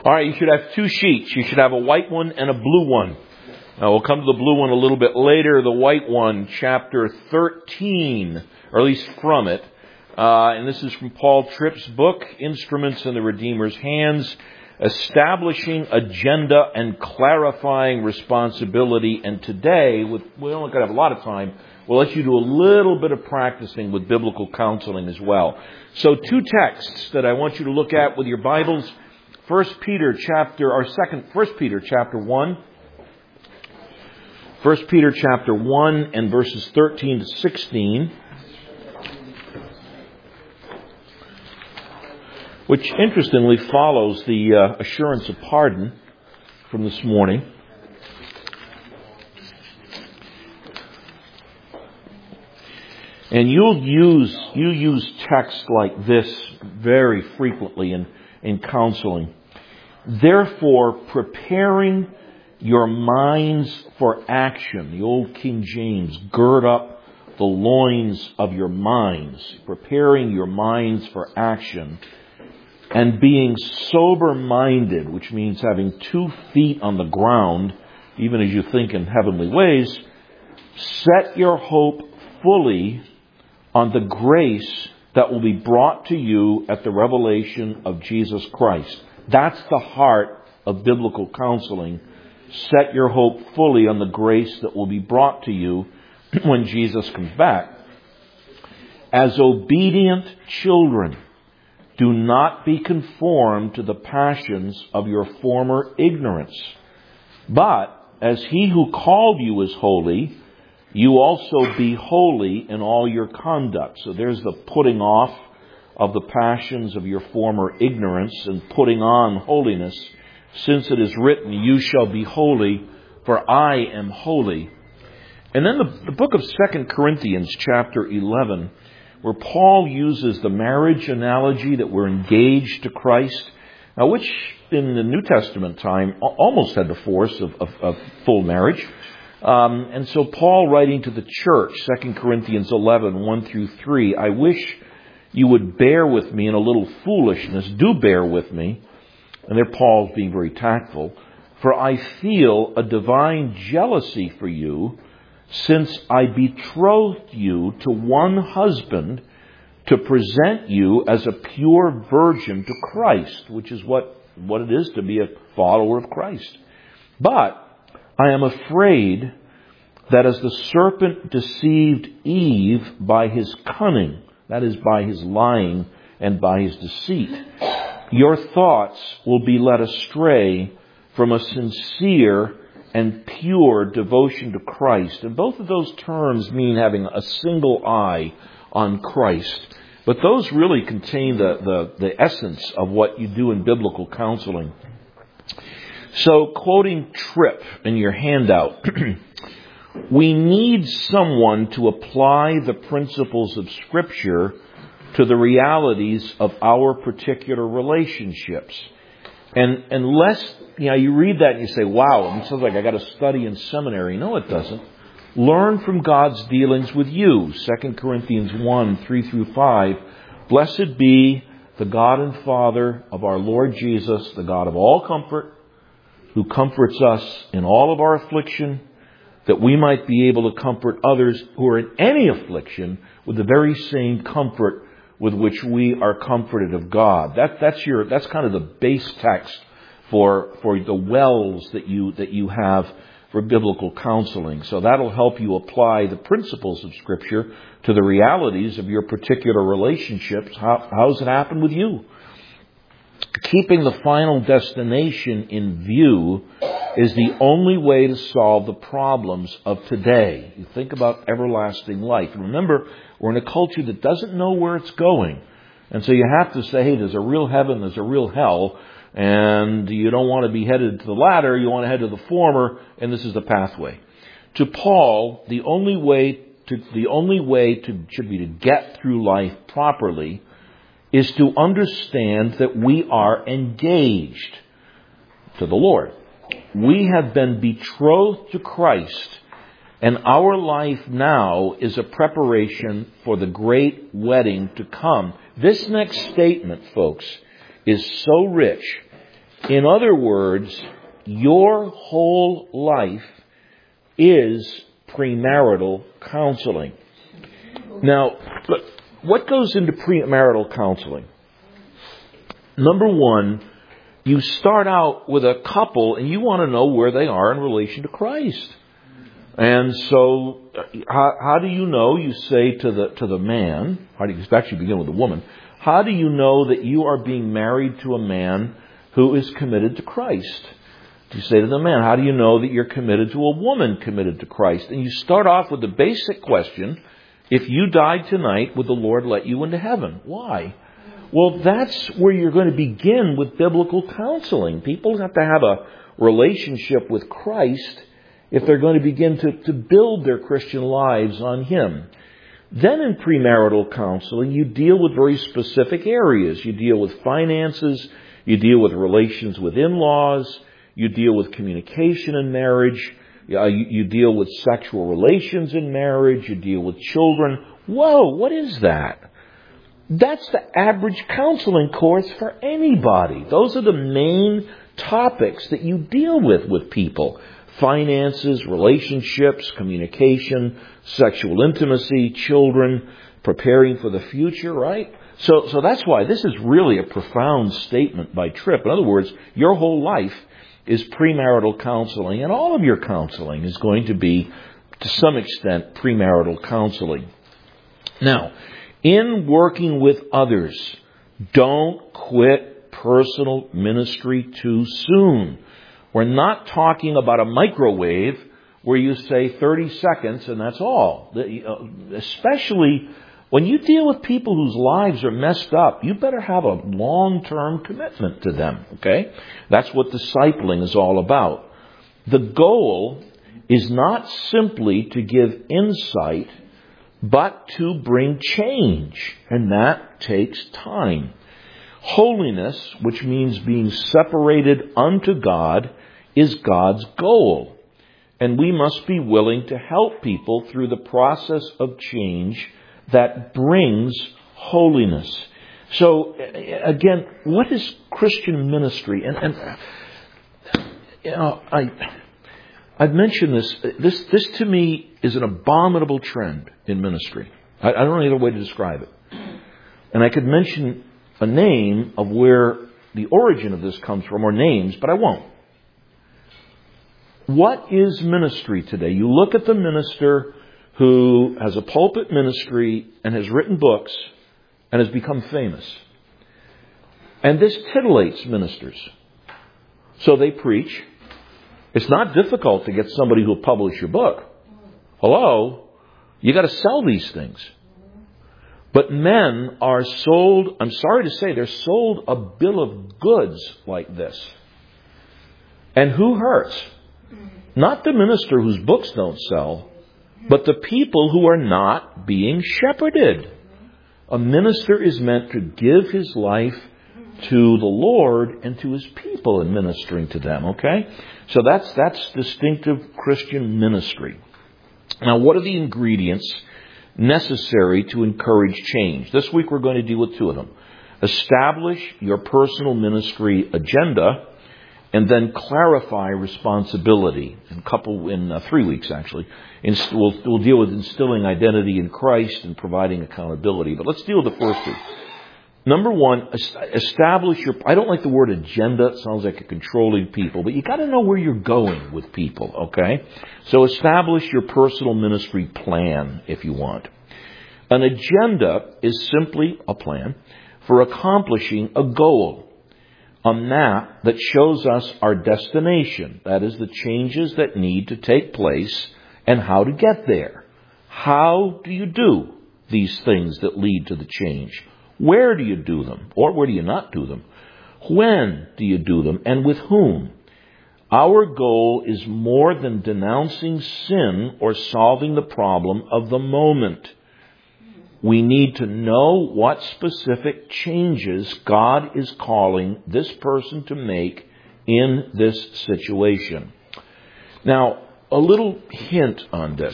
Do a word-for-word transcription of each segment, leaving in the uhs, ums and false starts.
All right, you should have two sheets. You should have a white one and a blue one. Now, we'll come to the blue one a little bit later. The white one, chapter thirteen, or at least from it. Uh, and this is from Paul Tripp's book, Instruments in the Redeemer's Hands, Establishing Agenda and Clarifying Responsibility. And today, with, we're only going to have a lot of time, we'll let you do a little bit of practicing with biblical counseling as well. So two texts that I want you to look at with your Bibles. First Peter chapter, or second, First Peter chapter one. First Peter chapter one and verses thirteen to sixteen. Which interestingly follows the uh, assurance of pardon from this morning. And you'll use, you use texts like this very frequently in, in counseling. Therefore, preparing your minds for action. The old King James, gird up the loins of your minds. Preparing your minds for action. And being sober-minded, which means having two feet on the ground, even as you think in heavenly ways, set your hope fully on the grace that will be brought to you at the revelation of Jesus Christ. That's the heart of biblical counseling. Set your hope fully on the grace that will be brought to you when Jesus comes back. As obedient children, do not be conformed to the passions of your former ignorance. But as he who called you is holy, you also be holy in all your conduct. So there's the putting off of the passions of your former ignorance and putting on holiness. Since it is written, you shall be holy, for I am holy. And then the, the book of Second Corinthians chapter eleven, where Paul uses the marriage analogy that we're engaged to Christ, now which in the New Testament time almost had the force of, of, of full marriage. Um, and so Paul, writing to the church, Second Corinthians eleven, one through three, I wish you would bear with me in a little foolishness. Do bear with me. And there Paul's being very tactful. For I feel a divine jealousy for you, since I betrothed you to one husband to present you as a pure virgin to Christ, which is what, what it is to be a follower of Christ. But I am afraid that as the serpent deceived Eve by his cunning, that is, by his lying and by his deceit, your thoughts will be led astray from a sincere and pure devotion to Christ. And both of those terms mean having a single eye on Christ. But those really contain the, the, the essence of what you do in biblical counseling. So, quoting Tripp in your handout, we need someone to apply the principles of Scripture to the realities of our particular relationships. And unless, you know, you read that and you say, wow, it sounds like I got to study in seminary. No, it doesn't. Learn from God's dealings with you. Second Corinthians one, three through five. Blessed be the God and Father of our Lord Jesus, the God of all comfort, who comforts us in all of our affliction, that we might be able to comfort others who are in any affliction with the very same comfort with which we are comforted of God. That, that's your, that's kind of the base text for, for the wells that you, that you have for biblical counseling. So that'll help you apply the principles of Scripture to the realities of your particular relationships. How, how's it happen with you? Keeping the final destination in view is the only way to solve the problems of today. You think about everlasting life. And remember, we're in a culture that doesn't know where it's going. And so you have to say, hey, there's a real heaven, there's a real hell, and you don't want to be headed to the latter, you want to head to the former, and this is the pathway. To Paul, the only way to, the only way to, should be to get through life properly is to understand that we are engaged to the Lord. We have been betrothed to Christ, and our life now is a preparation for the great wedding to come. This next statement, folks, is so rich. In other words, your whole life is premarital counseling. Now, look, what goes into premarital counseling? Number one, you start out with a couple and you want to know where they are in relation to Christ. And so, how, how do you know? You say to the to the man, how do you actually begin with the woman? How do you know that you are being married to a man who is committed to Christ? You say to the man, how do you know that you're committed to a woman committed to Christ? And you start off with the basic question, if you died tonight, would the Lord let you into heaven? Why? Well, that's where you're going to begin with biblical counseling. People have to have a relationship with Christ if they're going to begin to, to build their Christian lives on Him. Then in premarital counseling, you deal with very specific areas. You deal with finances. You deal with relations with in-laws. You deal with communication in marriage. Uh, you, you deal with sexual relations in marriage. You deal with children. Whoa, what is that? That's the average counseling course for anybody. Those are the main topics that you deal with with people. Finances, relationships, communication, sexual intimacy, children, preparing for the future, right? So, so that's why this is really a profound statement by Tripp. In other words, your whole life is premarital counseling, and all of your counseling is going to be, to some extent, premarital counseling. Now, in working with others, don't quit personal ministry too soon. We're not talking about a microwave where you say thirty seconds and that's all. Especially when you deal with people whose lives are messed up, you better have a long-term commitment to them, okay? That's what discipling is all about. The goal is not simply to give insight, but to bring change, and that takes time. Holiness, which means being separated unto God, is God's goal. And we must be willing to help people through the process of change that brings holiness. So, again, what is Christian ministry? And, and you know, I, I've mentioned this. This, this to me is an abominable trend in ministry. I, I don't know any other way to describe it. And I could mention a name of where the origin of this comes from, or names, but I won't. What is ministry today? You look at the minister who has a pulpit ministry and has written books and has become famous. And this titillates ministers. So they preach. It's not difficult to get somebody who will publish your book. Hello? You got to sell these things. But men are sold, I'm sorry to say, they're sold a bill of goods like this. And who hurts? Not the minister whose books don't sell, but the people who are not being shepherded. A minister is meant to give his life to the Lord and to His people in ministering to them, okay? So that's that's distinctive Christian ministry. Now, what are the ingredients necessary to encourage change? This week we're going to deal with two of them. Establish your personal ministry agenda, and then clarify responsibility. In couple in uh, three weeks, actually, Inst- we'll, we'll deal with instilling identity in Christ and providing accountability. But let's deal with the first two. Number one, establish your. I don't like the word agenda. It sounds like you're controlling people, but you got to know where you're going with people. Okay, so establish your personal ministry plan if you want. An agenda is simply a plan for accomplishing a goal. A map that shows us our destination. That is, the changes that need to take place and how to get there. How do you do these things that lead to the change? Where do you do them? Or where do you not do them? When do you do them? And with whom? Our goal is more than denouncing sin or solving the problem of the moment. We need to know what specific changes God is calling this person to make in this situation. Now, a little hint on this.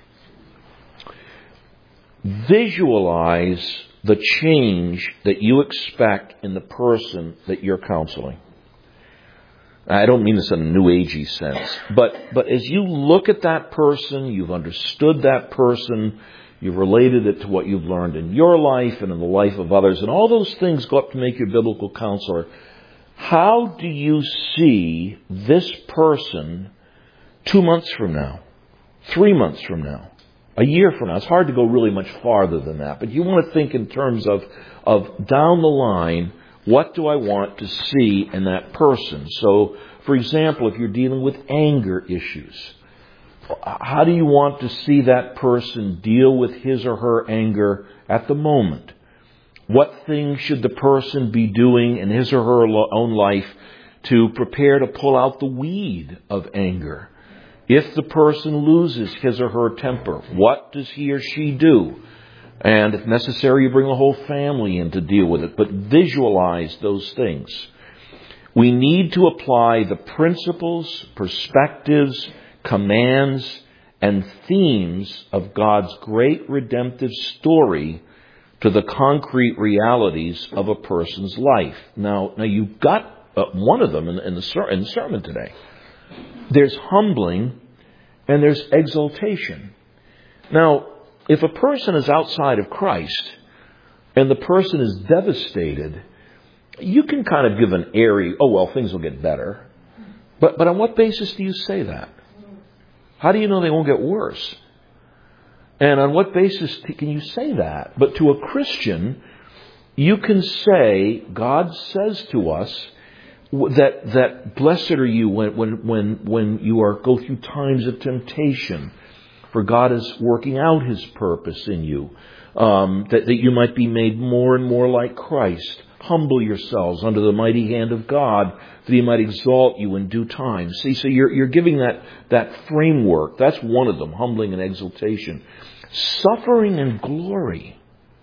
Visualize the change that you expect in the person that you're counseling. I don't mean this in a new agey sense, but, but as you look at that person, you've understood that person, you've related it to what you've learned in your life and in the life of others, and all those things go up to make you a biblical counselor. How do you see this person two months from now, three months from now, a year from now? It's hard to go really much farther than that, but you want to think in terms of, of down the line, what do I want to see in that person? So, for example, if you're dealing with anger issues, how do you want to see that person deal with his or her anger at the moment? What things should the person be doing in his or her own life to prepare to pull out the weed of anger? If the person loses his or her temper, what does he or she do? And if necessary, you bring the whole family in to deal with it. But visualize those things. We need to apply the principles, perspectives, commands, and themes of God's great redemptive story to the concrete realities of a person's life. Now, now you've got uh, one of them in, in, the ser- in the sermon today. There's humbling and there's exaltation. Now, if a person is outside of Christ and the person is devastated, you can kind of give an airy, oh, well, things will get better. But, but on what basis do you say that? How do you know they won't get worse? And on what basis can you say that? But to a Christian, you can say, God says to us that, that blessed are you when, when, when, when you are go through times of temptation. For God is working out His purpose in you, um, that, that you might be made more and more like Christ. Humble yourselves under the mighty hand of God, that He might exalt you in due time. See, so you're, you're giving that, that framework. That's one of them, humbling and exaltation. Suffering and glory.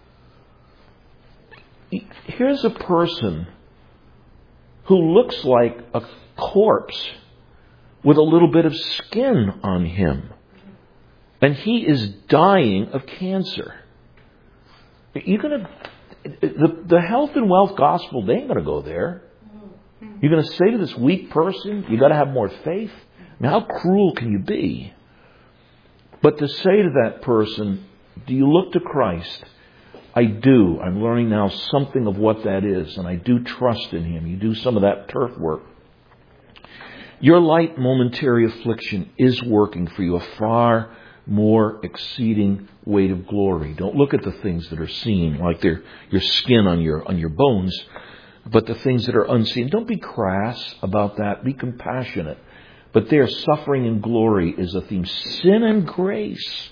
Here's a person who looks like a corpse with a little bit of skin on him. And he is dying of cancer. You're gonna, the, the health and wealth gospel, they ain't going to go there. You're going to say to this weak person, you got to have more faith? I mean, how cruel can you be? But to say to that person, do you look to Christ? I do. I'm learning now something of what that is, and I do trust in Him. You do some of that turf work. Your light momentary affliction is working for you a far more exceeding weight of glory. Don't look at the things that are seen, like they're your skin on your on your bones, but the things that are unseen. Don't be crass about that. Be compassionate. But there, suffering and glory is a theme. Sin and grace.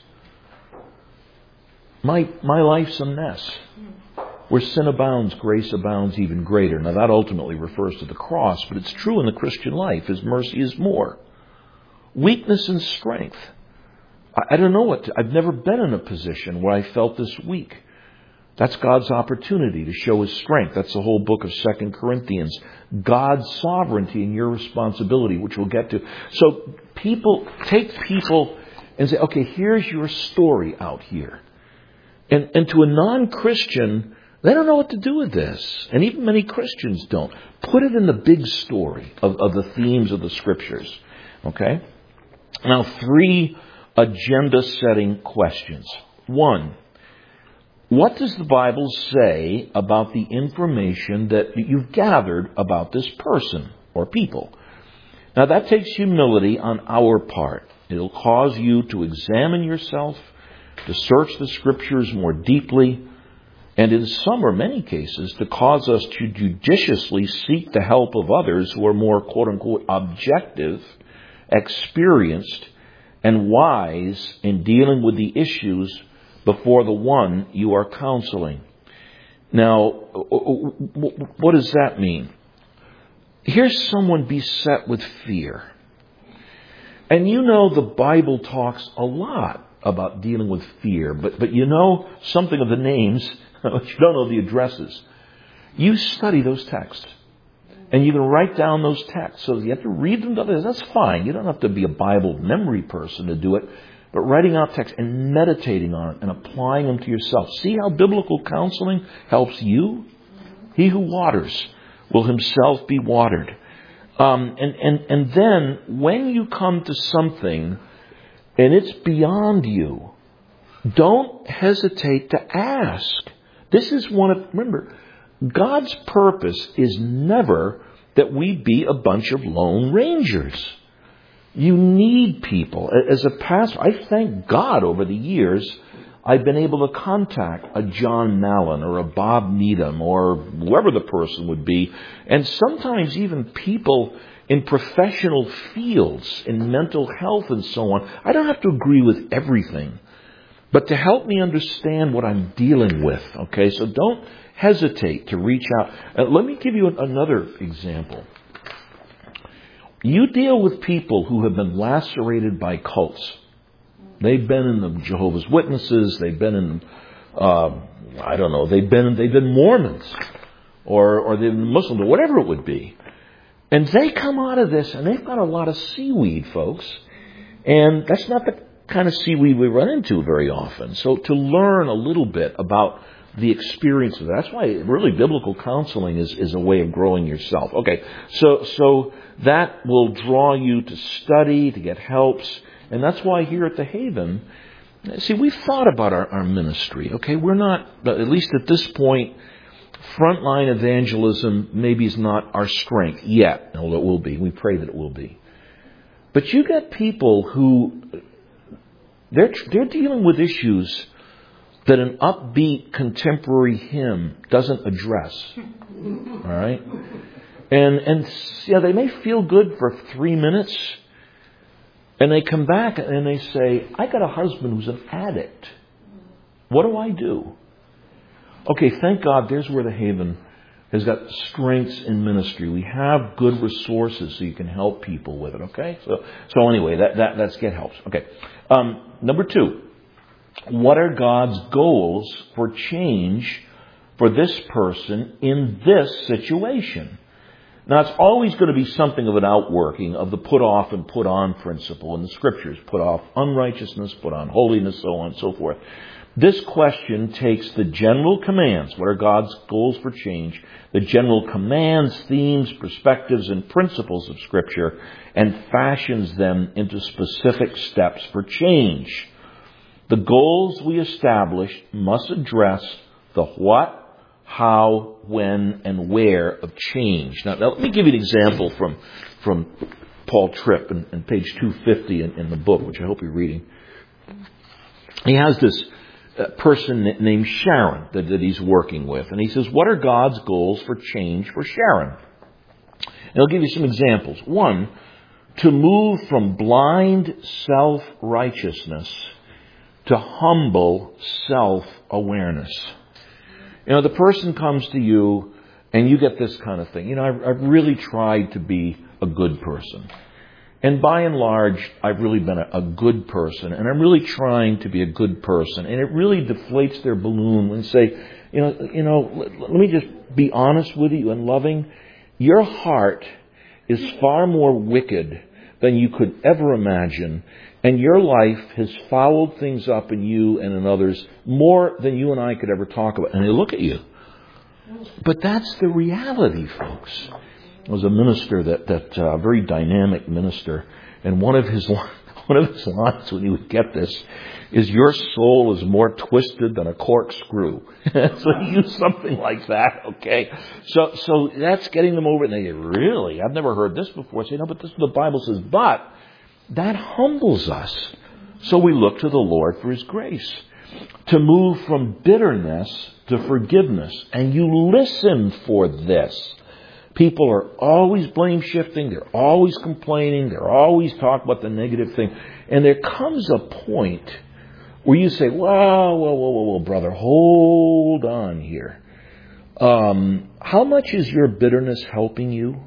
My my life's a mess. Where sin abounds, grace abounds even greater. Now that ultimately refers to the cross, but it's true in the Christian life. His mercy is more. Weakness and strength. I don't know what to, I've never been in a position where I felt this weak. That's God's opportunity to show His strength. That's the whole book of Second Corinthians. God's sovereignty and your responsibility, which we'll get to. So people, take people and say, okay, here's your story out here. And, and to a non-Christian, they don't know what to do with this. And even many Christians don't. Put it in the big story of, of the themes of the Scriptures. Okay? Now, three agenda-setting questions. One, what does the Bible say about the information that you've gathered about this person or people? Now, that takes humility on our part. It'll cause you to examine yourself, to search the Scriptures more deeply, and in some or many cases, to cause us to judiciously seek the help of others who are more, quote-unquote, objective, experienced, and wise in dealing with the issues before the one you are counseling. Now, what does that mean? Here's someone beset with fear. And you know the Bible talks a lot about dealing with fear, but, but you know something of the names, but you don't know the addresses. You study those texts. And you can write down those texts. So you have to read them to others. That's fine. You don't have to be a Bible memory person to do it. But writing out texts and meditating on it and applying them to yourself. See how biblical counseling helps you? He who waters will himself be watered. Um, and, and, and then when you come to something and it's beyond you, don't hesitate to ask. This is one of, remember, God's purpose is never that we be a bunch of lone rangers. You need people. As a pastor, I thank God over the years I've been able to contact a John Mallon or a Bob Needham or whoever the person would be, and sometimes even people in professional fields, in mental health and so on. I don't have to agree with everything, but to help me understand what I'm dealing with, okay? So don't hesitate to reach out. Uh, let me give you another example. You deal with people who have been lacerated by cults. They've been in the Jehovah's Witnesses. They've been in, uh, I don't know, they've been they've been Mormons or, or they've been Muslims or whatever it would be. And they come out of this and they've got a lot of seaweed, folks. And that's not the kind of seaweed we run into very often. So to learn a little bit about the experience of that. That's why really biblical counseling is, is a way of growing yourself. Okay, so so that will draw you to study, to get helps. And that's why here at the Haven, see, we've thought about our, our ministry. Okay, we're not, at least at this point, frontline evangelism maybe is not our strength yet. No, it will be. We pray that it will be. But you get people who, they're, they're dealing with issues that an upbeat contemporary hymn doesn't address. All right? And, and yeah, they may feel good for three minutes, and they come back and they say, I got a husband who's an addict. What do I do? Okay, thank God there's where the Haven has got strengths in ministry. We have good resources so you can help people with it, okay? So so anyway, that, that that's get helps. Okay. Um, number two, what are God's goals for change for this person in this situation? Now, it's always going to be something of an outworking of the put off and put on principle in the Scriptures. Put off unrighteousness, put on holiness, so on and so forth. This question takes the general commands, what are God's goals for change, the general commands, themes, perspectives, and principles of Scripture, and fashions them into specific steps for change. The goals we establish must address the what, how, when, and where of change. Now, now let me give you an example from from Paul Tripp in, in page two fifty in, in the book, which I hope you're reading. He has this uh, person named Sharon that, that he's working with, and he says, what are God's goals for change for Sharon? And I'll give you some examples. One, to move from blind self-righteousness to humble self-awareness. You know, the person comes to you and you get this kind of thing. You know, I've, I've really tried to be a good person. And by and large, I've really been a, a good person. And I'm really trying to be a good person. And it really deflates their balloon when they say, you know, you know, let, let me just be honest with you and loving. Your heart is far more wicked than you could ever imagine. And your life has fouled things up in you and in others more than you and I could ever talk about. And they look at you. But that's the reality, folks. There was a minister that, that uh, very dynamic minister, and one of his one of his lines when he would get this is, your soul is more twisted than a corkscrew. So he used something like that, okay? So so that's getting them over, and they say, really? I've never heard this before. I say, no, but this is what the Bible says. But that humbles us. So we look to the Lord for His grace. To move from bitterness to forgiveness. And you listen for this. People are always blame shifting. They're always complaining. They're always talking about the negative thing. And there comes a point where you say, whoa, whoa, whoa, whoa, whoa, brother, hold on here. Um, how much is your bitterness helping you?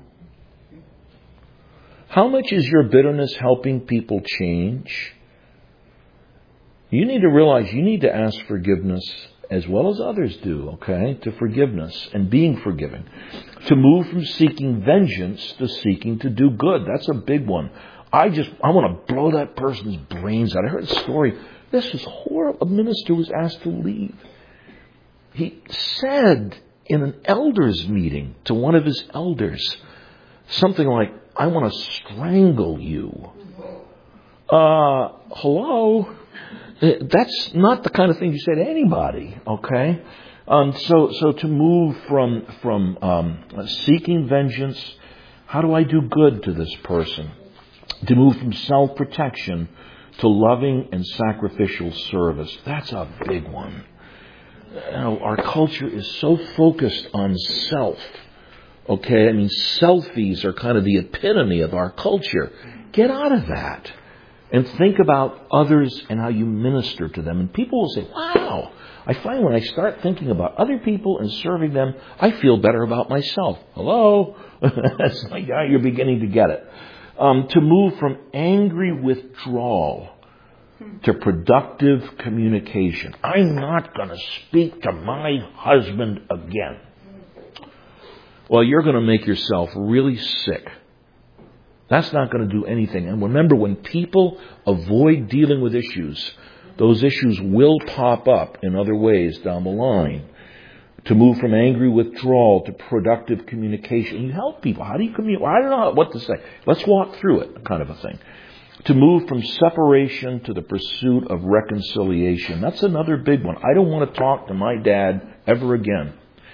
How much is your bitterness helping people change? You need to realize you need to ask forgiveness as well as others do, okay? To forgiveness and being forgiving. To move from seeking vengeance to seeking to do good. That's a big one. I just, I want to blow that person's brains out. I heard a story. This was horrible. A minister was asked to leave. He said in an elders meeting to one of his elders something like, I want to strangle you. Uh, hello? That's not the kind of thing you say to anybody, okay? Um, so, so to move from, from, um, seeking vengeance, how do I do good to this person? To move from self-protection to loving and sacrificial service. That's a big one. You know, our culture is so focused on self. Okay, I mean, selfies are kind of the epitome of our culture. Get out of that and think about others and how you minister to them. And people will say, wow, I find when I start thinking about other people and serving them, I feel better about myself. Hello? That's like, yeah, you're beginning to get it. Um, to move from angry withdrawal to productive communication. I'm not going to speak to my husband again. Well, you're going to make yourself really sick. That's not going to do anything. And remember, when people avoid dealing with issues, those issues will pop up in other ways down the line. To move from angry withdrawal to productive communication. You help people. How do you communicate? Well, I don't know what to say. Let's walk through it, kind of a thing. To move from separation to the pursuit of reconciliation. That's another big one. I don't want to talk to my dad ever again.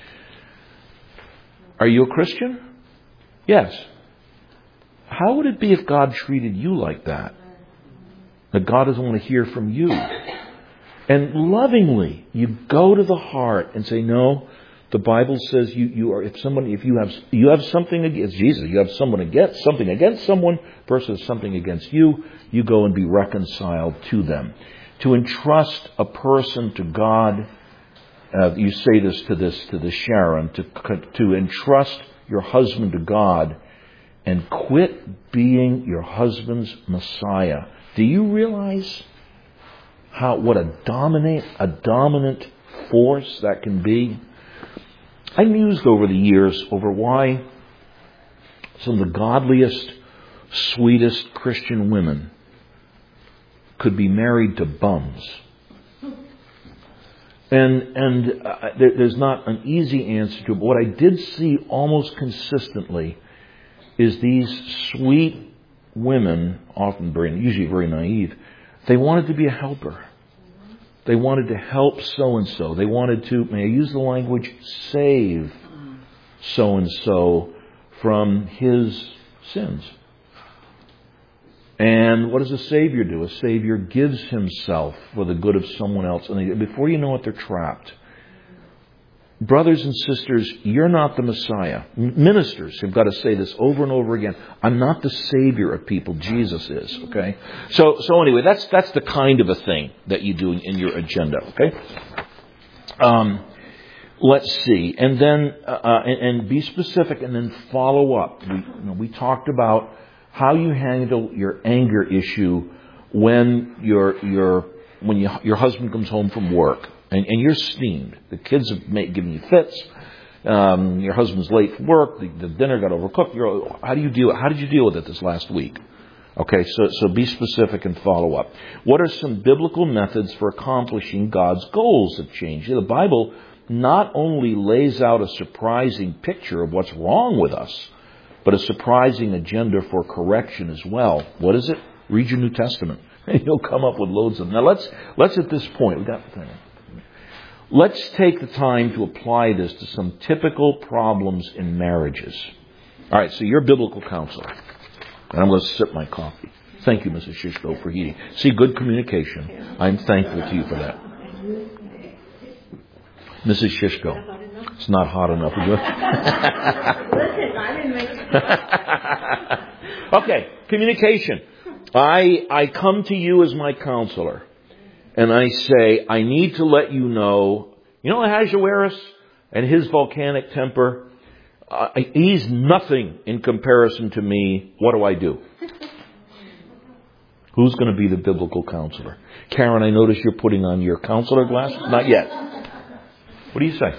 Are you a Christian? Yes. How would it be if God treated you like that? That God doesn't want to hear from you. And lovingly, you go to the heart and say, no, the Bible says you, you are, if someone, if you have, you have something against Jesus, you have someone against, something against someone versus something against you, you go and be reconciled to them. To entrust a person to God, uh, you say this to this, to the Sharon, to, to entrust your husband to God and quit being your husband's Messiah. Do you realize how, what a dominant, a dominant force that can be? I mused over the years over why some of the godliest, sweetest Christian women could be married to bums. And, and uh, there, there's not an easy answer to it. But what I did see almost consistently is these sweet women, often very, usually very naive, they wanted to be a helper. They wanted to help so-and-so. They wanted to, may I use the language, save so-and-so from his sins. And what does a Savior do? A Savior gives himself for the good of someone else. And they, before you know it, they're trapped. Brothers and sisters, you're not the Messiah. Ministers have got to say this over and over again. I'm not the Savior of people. Jesus is. Okay. So, so anyway, that's that's the kind of a thing that you do in your agenda. Okay. Um, let's see, and then uh, and, and be specific, and then follow up. We, you know, we talked about how you handle your anger issue when your your when you, your husband comes home from work. And, and you're steamed. The kids have made, given you fits. Um, your husband's late for work. The, the dinner got overcooked. You're, how do you deal? How did you deal with it this last week? Okay, so so be specific and follow up. What are some biblical methods for accomplishing God's goals of change? The Bible not only lays out a surprising picture of what's wrong with us, but a surprising agenda for correction as well. What is it? Read your New Testament, and you'll come up with loads of them. Now let's let's at this point. We got the thing. Let's take the time to apply this to some typical problems in marriages. All right, so you're a biblical counselor. And I'm going to sip my coffee. Thank you, Missus Shishko, for heating. See, good communication. I'm thankful to you for that. Missus Shishko, it's not hot enough. Listen, I didn't make Okay, communication. I I come to you as my counselor. And I say, I need to let you know, you know Ahasuerus and his volcanic temper? Uh, he's nothing in comparison to me. What do I do? Who's going to be the biblical counselor? Karen, I notice you're putting on your counselor glasses. Not yet. What do you say?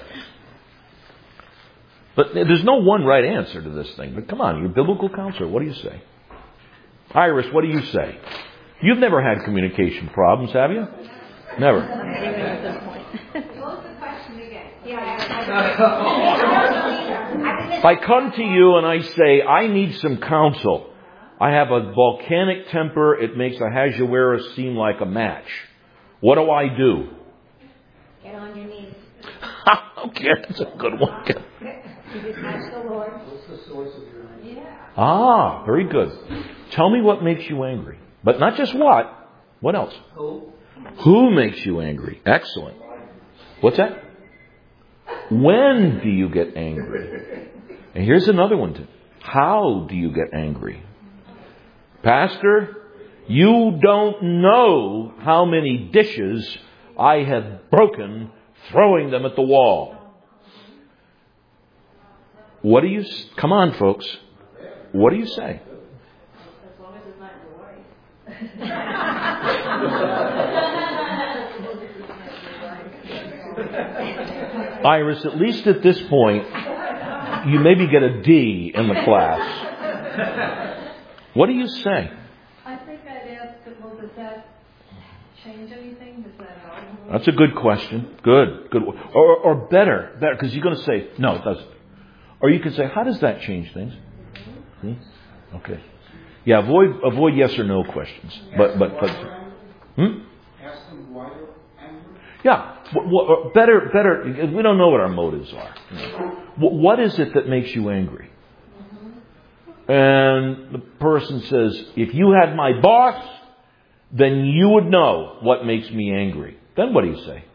But there's no one right answer to this thing. But come on, you're a biblical counselor. What do you say? Iris, what do you say? You've never had communication problems, have you? Never. What was the question again? Yeah, I, I, I If I come to you and I say, I need some counsel. I have a volcanic temper. It makes Ahasuerus seem like a match. What do I do? Get on your knees. Okay, that's a good one. You just ask the Lord. What's the source of your anger? Yeah. Ah, very good. Tell me what makes you angry. But not just what. What else? Who? Who makes you angry? Excellent. What's that? When do you get angry? And here's another one too. How do you get angry? Pastor, you don't know how many dishes I have broken throwing them at the wall. What do you... Come on, folks. What do you say? As long as it's not your wife. Iris, at least at this point, you maybe get a D in the class. What do you say? I think I'd ask him, well, does that change anything? Does that help? That's a good question. Good, good. Or, or better, better, because you're going to say, no, it doesn't. Or you can say, how does that change things? Hmm? Okay. Yeah, avoid avoid yes or no questions. But but but. Hmm? Ask them why you're angry. Yeah, w- w- better better. We don't know what our motives are. W- what is it that makes you angry? And the person says, if you had my boss, then you would know what makes me angry. Then what do you say?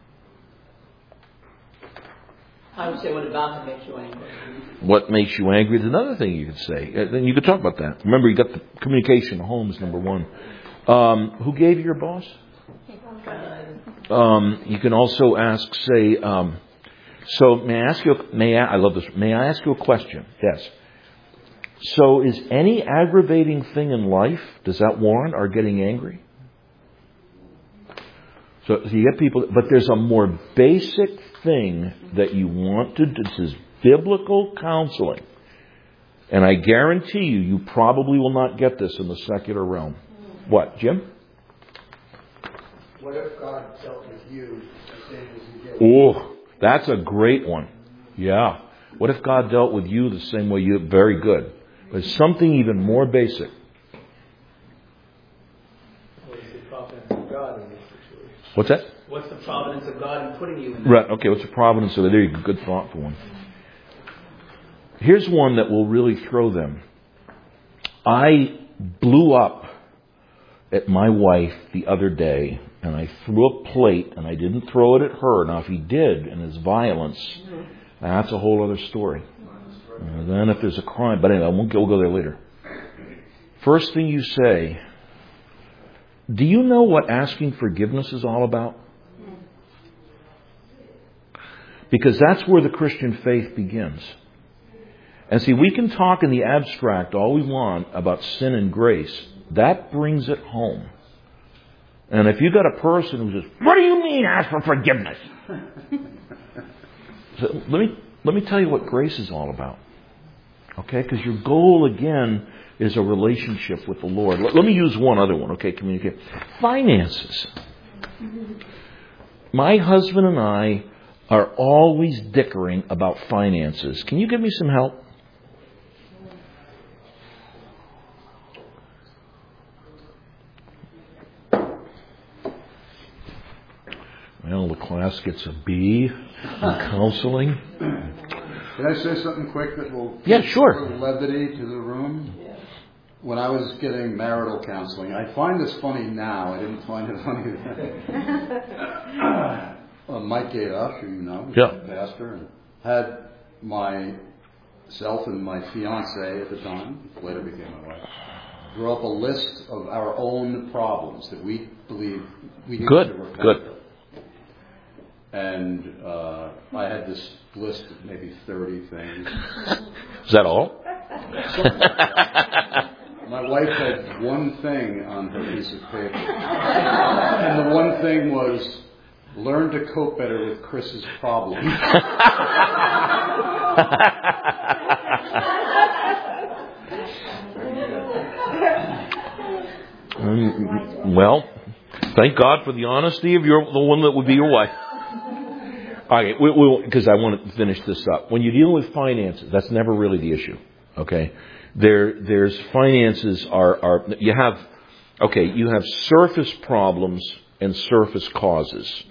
I would say, what about it makes you angry? What makes you angry is another thing you could say. Then you could talk about that. Remember, you got the communication at home is number one. Um, who gave you your boss? Um, you can also ask, say, um, so may I ask you, may I, I love this, may I ask you a question? Yes. So is any aggravating thing in life, does that warrant our getting angry? So, so you get people, but there's a more basic thing that you want to do. This is biblical counseling. And I guarantee you, you probably will not get this in the secular realm. What, Jim? What if God dealt with you the same as He did? Oh, that's a great one. Yeah. What if God dealt with you the same way you... Very good. There's something even more basic. What is the providence of God in this situation? What's that? What's the providence of God in putting you in Right. Okay. What's the providence of it? There you go. Good thoughtful one. Here's one that will really throw them. I blew up at my wife the other day, and I threw a plate, and I didn't throw it at her. Now, if he did, in his violence, that's a whole other story. And then if there's a crime, but anyway, I won't go, we'll go there later. First thing you say, do you know what asking forgiveness is all about? Because that's where the Christian faith begins. And see, we can talk in the abstract all we want about sin and grace. That brings it home. And if you've got a person who says, what do you mean ask for forgiveness? So let me let me tell you what grace is all about. Okay? Because your goal, again, is a relationship with the Lord. Let, let me use one other one, okay? Communicate. Finances. My husband and I are always dickering about finances. Can you give me some help? Well, the class gets a B in counseling. Can I say something quick that will Yeah, give sure. a little levity to the room? When I was getting marital counseling, I find this funny now. I didn't find it funny then. uh, Mike Gadoff, who you know, was Yeah. a pastor, and had myself and my fiance at the time, later became my wife, draw up a list of our own problems that we believe we needed Good, to repent good. of. And uh, I had this list of maybe thirty things. Is that all? My wife had one thing on her piece of paper. And the one thing was, learn to cope better with Chris's problems. um, well, thank God for the honesty of your the one that would be your wife. Okay, we, we, because I want to finish this up. When you deal with finances, that's never really the issue. Okay, there, there's finances are, are you have, okay, you have surface problems and surface causes.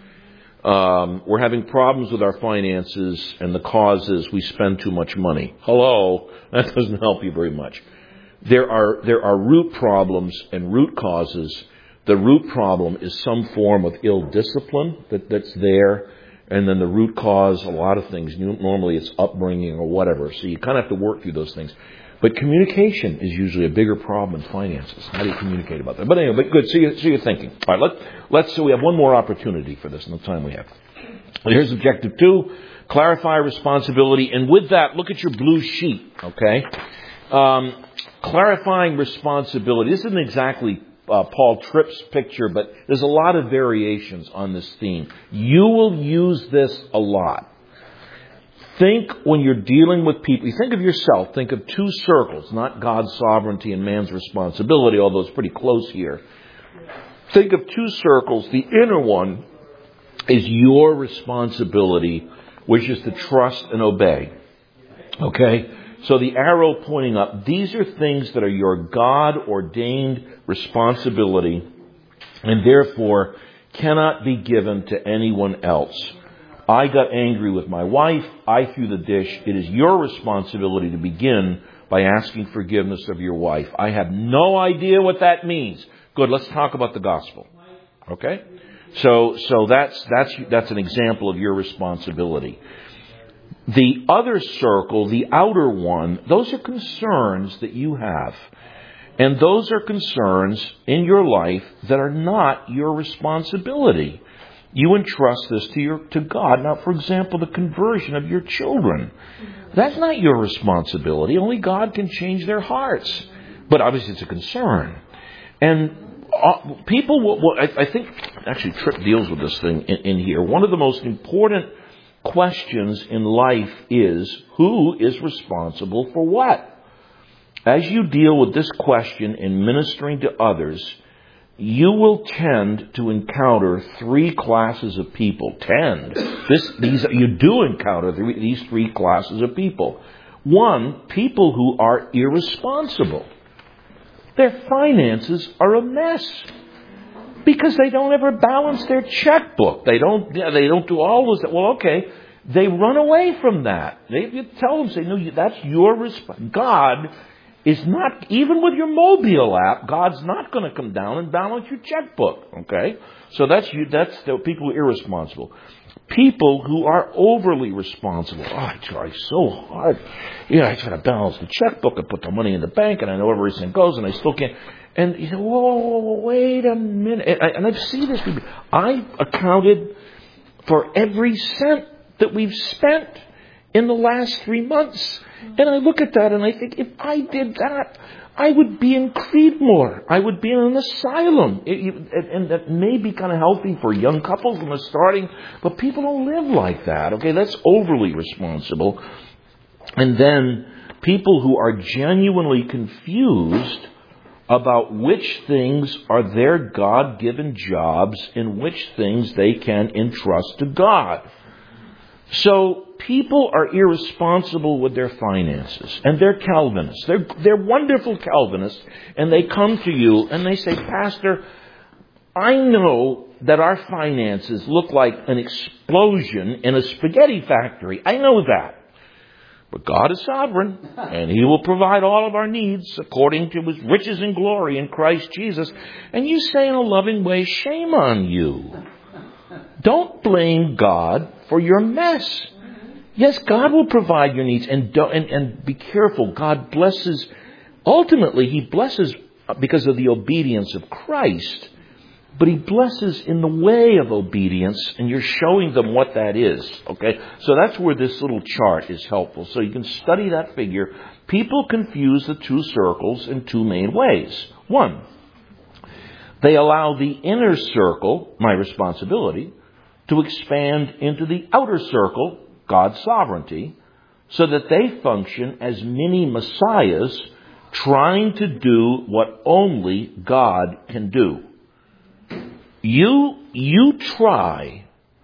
Um, we're having problems with our finances, and the cause is we spend too much money. Hello, that doesn't help you very much. There are there are root problems and root causes. The root problem is some form of ill discipline that, that's there. And then the root cause, a lot of things, normally it's upbringing or whatever. So you kind of have to work through those things. But communication is usually a bigger problem in finances. How do you communicate about that? But anyway, but good. So, you, so you're thinking. All right, let, let's, so we have one more opportunity for this in the time we have. Well, here's objective two. Clarify responsibility. And with that, look at your blue sheet, okay? Um, clarifying responsibility. This isn't exactly Uh, Paul Tripp's picture, but there's a lot of variations on this theme. You will use this a lot. Think when you're dealing with people, you think of yourself, think of two circles, not God's sovereignty and man's responsibility, although it's pretty close here. Think of two circles. The inner one is your responsibility, which is to trust and obey. Okay? So the arrow pointing up, these are things that are your God-ordained responsibility and therefore cannot be given to anyone else. I got angry with my wife. I threw the dish. It is your responsibility to begin by asking forgiveness of your wife. I have no idea what that means. Good, let's talk about the gospel. Okay? So, so that's, that's, that's an example of your responsibility. The other circle, the outer one, those are concerns that you have. And those are concerns in your life that are not your responsibility. You entrust this to your to God. Now, for example, the conversion of your children. That's not your responsibility. Only God can change their hearts. But obviously it's a concern. And uh, people will, well, I, I think, actually Tripp deals with this thing in, in here. One of the most important questions in life is, who is responsible for what? As you deal with this question in ministering to others, you will tend to encounter three classes of people. Tend. This, these, you do encounter three, these three classes of people. One, people who are irresponsible. Their finances are a mess. Because they don't ever balance their checkbook. They don't, they don't do all this. Well, okay. They run away from that. They you tell them, say, no, that's your responsibility. God is not, even with your mobile app, God's not going to come down and balance your checkbook. Okay? So that's you, that's the people who are irresponsible. People who are overly responsible. Oh, I try so hard. Yeah, I try to balance the checkbook and put the money in the bank, and I know where everything goes, and I still can't. And you say, whoa, wait a minute. And, I, and I've seen this. I accounted for every cent that we've spent in the last three months. And I look at that and I think, if I did that, I would be in Creedmoor. I would be in an asylum. It, it, and that may be kind of healthy for young couples when they're starting, but people don't live like that. Okay, that's overly responsible. And then people who are genuinely confused about which things are their God-given jobs and which things they can entrust to God. So people are irresponsible with their finances, and they're Calvinists. They're, they're wonderful Calvinists, and they come to you and they say, Pastor, I know that our finances look like an explosion in a spaghetti factory. I know that. But God is sovereign, and He will provide all of our needs according to His riches and glory in Christ Jesus. And you say in a loving way, shame on you. Don't blame God for your mess. Yes, God will provide your needs, and, don't, and, and be careful. God blesses, ultimately He blesses because of the obedience of Christ. But He blesses in the way of obedience, and you're showing them what that is. Okay? So that's where this little chart is helpful. So you can study that figure. People confuse the two circles in two main ways. One, they allow the inner circle, my responsibility, to expand into the outer circle, God's sovereignty, so that they function as mini messiahs trying to do what only God can do. You, you try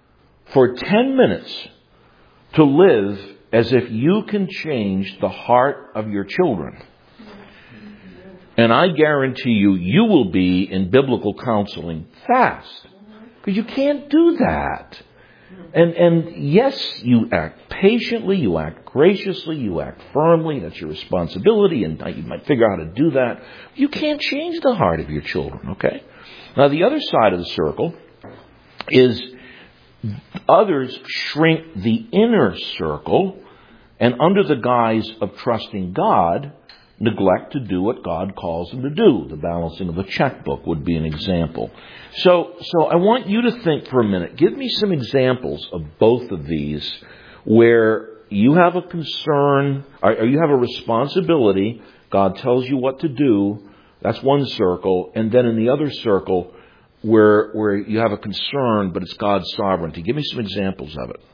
for ten minutes to live as if you can change the heart of your children. And I guarantee you, you will be in biblical counseling fast. Because you can't do that. And, and yes, you act patiently, you act graciously, you act firmly. That's your responsibility, and you might figure out how to do that. You can't change the heart of your children, okay? Now, the other side of the circle is others shrink the inner circle, and under the guise of trusting God, neglect to do what God calls them to do. The balancing of the checkbook would be an example. So, so I want you to think for a minute. Give me some examples of both of these where you have a concern, or you have a responsibility. God tells you what to do. That's one circle. And then in the other circle, where where you have a concern, but it's God's sovereignty. Give me some examples of it.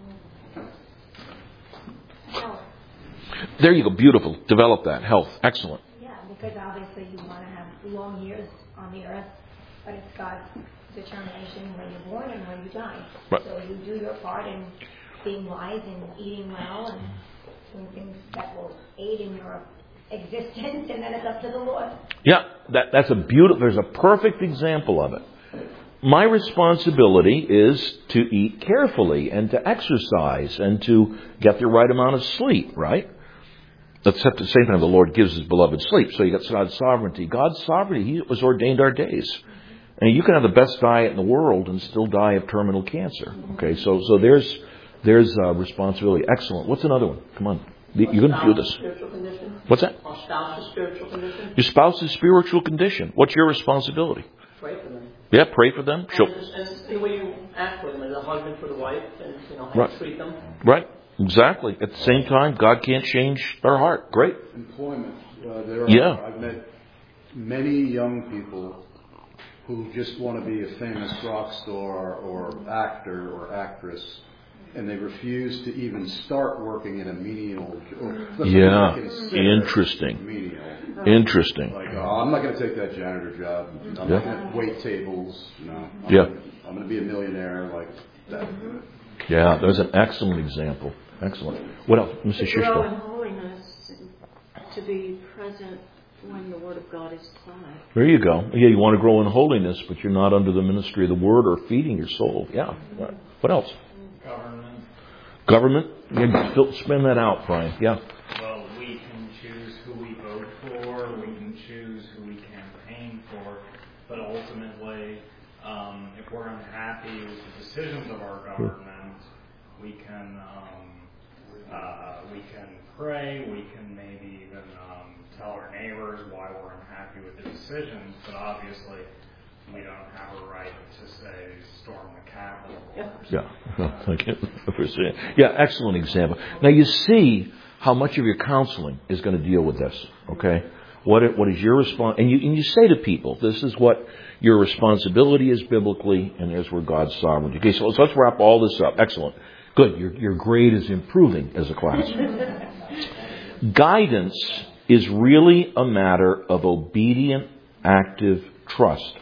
There you go. Beautiful. Develop that. Health. Excellent. Yeah, because obviously you want to have long years on the earth, but it's God's determination when you're born and when you die. Right. So you do your part in being wise and eating well and doing things that will aid in your existence, and then it's up to the Lord. Yeah, that, that's a beautiful, there's a perfect example of it. My responsibility is to eat carefully and to exercise and to get the right amount of sleep, right? Except at the same time, the Lord gives His beloved sleep. So you got God's sovereignty. God's sovereignty, He has ordained our days. And you can have the best diet in the world and still die of terminal cancer. Okay, so so there's there's uh, responsibility. Excellent. What's another one? Come on. You're going to do this. Spiritual condition. What's that? Our spouse's spiritual condition. Your spouse's spiritual condition. What's your responsibility? Pray for them. Yeah, pray for them. She'll, And, and the way you act with them as a husband for the wife, and you know how Right. you treat them. Right. Exactly. At the same time, God can't change our heart. Great. Employment. Uh, there are, Yeah. I've met many young people who just want to be a famous rock star or actor or actress, and they refuse to even start working in a menial job. Yeah. Interesting. Menial. Interesting. Like, oh, I'm not going to take that janitor job. I'm Yeah. not going to wait tables. You know, I'm, Yeah. I'm going to be a millionaire. Like that. Yeah, there's an excellent example. Excellent. What else? Missus To grow in Shishko. holiness, and to be present when the Word of God is taught. There you go. Yeah, you want to grow in holiness, but you're not under the ministry of the Word or feeding your soul. Yeah. Right. What else? Government. Government? Yeah, still spin that out, Brian. Yeah. Well, we can choose who we vote for, we can choose who we campaign for, but ultimately, um, if we're unhappy with the decisions of our government, we can um, uh, we can pray, we can maybe even um, tell our neighbors why we're unhappy with the decisions, but obviously we don't have a right to say storm the Capitol. Yeah. Thank you for saying. Yeah, excellent example. Now you see how much of your counseling is going to deal with this. Okay, what what is your response? And you and you say to people, this is what your responsibility is biblically, and there's where God's sovereignty. Okay, so let's, let's wrap all this up. Excellent. Good. Your your grade is improving as a class. Guidance is really a matter of obedient, active trust.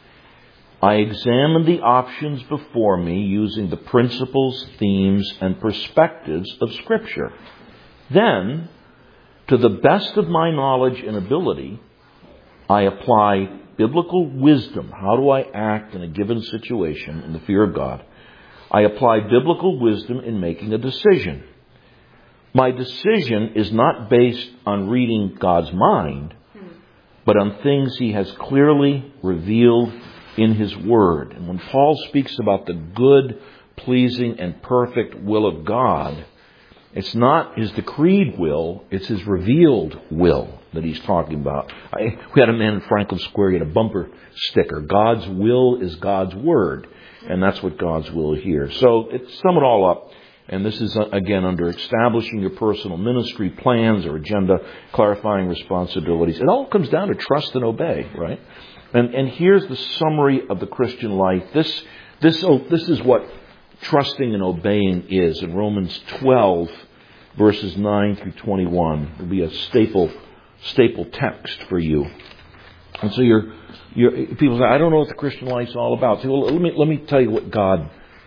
I examine the options before me using the principles, themes, and perspectives of Scripture. Then, to the best of my knowledge and ability, I apply biblical wisdom. How do I act in a given situation in the fear of God? I apply biblical wisdom in making a decision. My decision is not based on reading God's mind, but on things He has clearly revealed in His Word. And when Paul speaks about the good, pleasing, and perfect will of God, it's not His decreed will, it's His revealed will that he's talking about. I, we had a man in Franklin Square, he had a bumper sticker. God's will is God's Word. And that's what God's will here. So it, sum it all up. And this is, again, under establishing your personal ministry plans or agenda, clarifying responsibilities. It all comes down to trust and obey, right? And and here's the summary of the Christian life. This this oh, this is what trusting and obeying is. In Romans twelve, verses nine through twenty-one, will be a staple staple text for you. And so you're, you're people say, I don't know what the Christian life's all about. So, well, let me let me tell you what God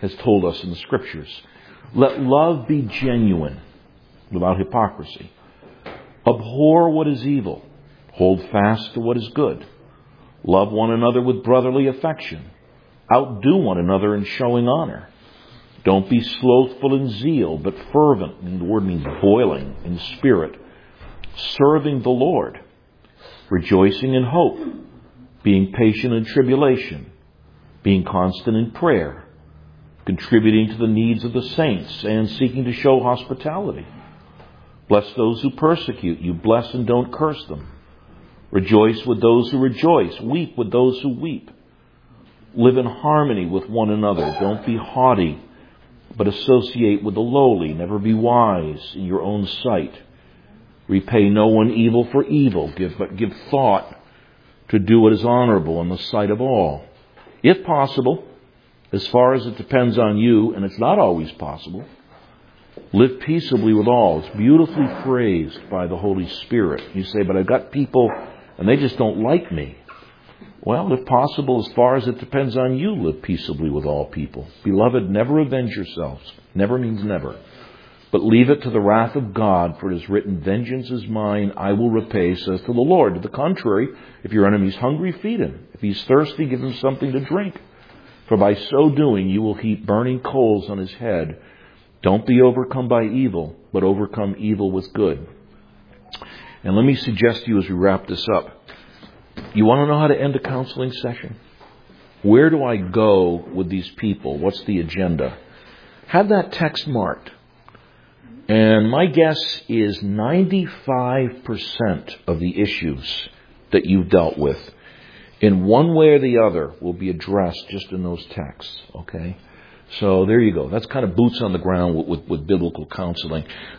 has told us in the Scriptures. Let love be genuine, without hypocrisy. Abhor what is evil. Hold fast to what is good. Love one another with brotherly affection. Outdo one another in showing honor. Don't be slothful in zeal, but fervent, and the word means boiling, in spirit. Serving the Lord. Rejoicing in hope. Being patient in tribulation. Being constant in prayer. Contributing to the needs of the saints, and seeking to show hospitality. Bless those who persecute you. Bless and don't curse them. Rejoice with those who rejoice. Weep with those who weep. Live in harmony with one another. Don't be haughty, but associate with the lowly. Never be wise in your own sight. Repay no one evil for evil, give, but give thought to do what is honorable in the sight of all. If possible, as far as it depends on you, and it's not always possible, live peaceably with all. It's beautifully phrased by the Holy Spirit. You say, but I've got people and they just don't like me. Well, if possible, as far as it depends on you, live peaceably with all people. Beloved, never avenge yourselves. Never means never. But leave it to the wrath of God, for it is written, vengeance is mine, I will repay, says to the Lord. To the contrary, if your enemy is hungry, feed him. If he's thirsty, give him something to drink. For by so doing, you will heap burning coals on his head. Don't be overcome by evil, but overcome evil with good. And let me suggest to you as we wrap this up, you want to know how to end a counseling session? Where do I go with these people? What's the agenda? Have that text marked. And my guess is ninety-five percent of the issues that you've dealt with, in one way or the other, will be addressed just in those texts. Okay? So there you go. That's kind of boots on the ground with, with, with biblical counseling.